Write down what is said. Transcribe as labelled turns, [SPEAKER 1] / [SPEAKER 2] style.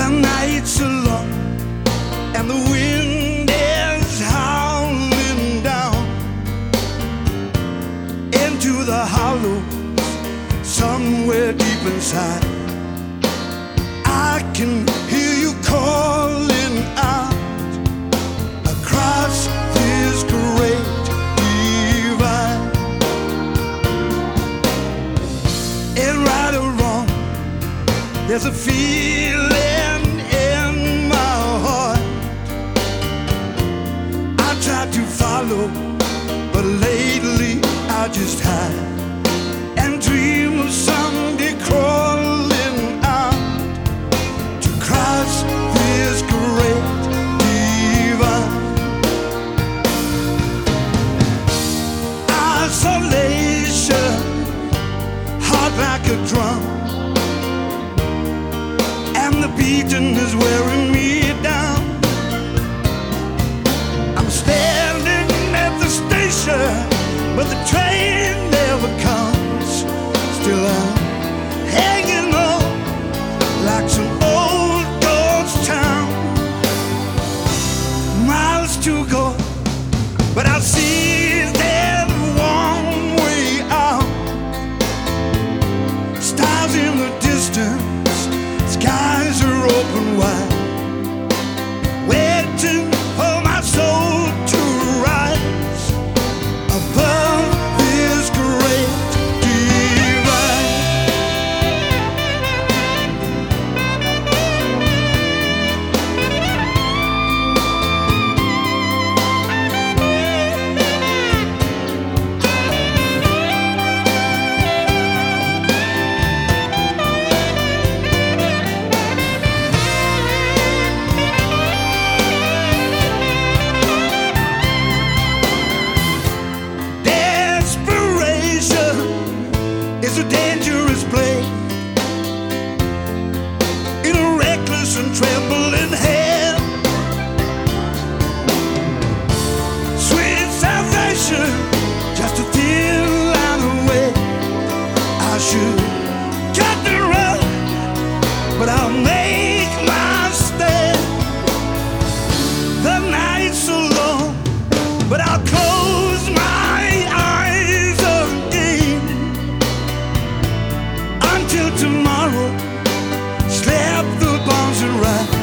[SPEAKER 1] nights are long and the wind is howling down into the hollows somewhere deep inside. I can hear you calling out across this great divide. And right or wrong, there's a feeling in my heart. I try to follow, but lately I just hide and dream of someday crawling out to cross this great divide. Isolation, hard like a drum, and the beating is wearing me down. I'm standing at the station, but the train never comes. Still I'm hanging on like some old ghost town. Miles to go, but I'll see that one way out. Stars in the distance, skies are open wide, waiting for my soul to rise above this great divide. It's a dangerous play in a reckless and trembling hand. Sweet salvation, just a thin line away. I should cut the road, but I'll make my stand. The nights are long, but I'll close my eyes again until tomorrow. Slap the bombs and ride.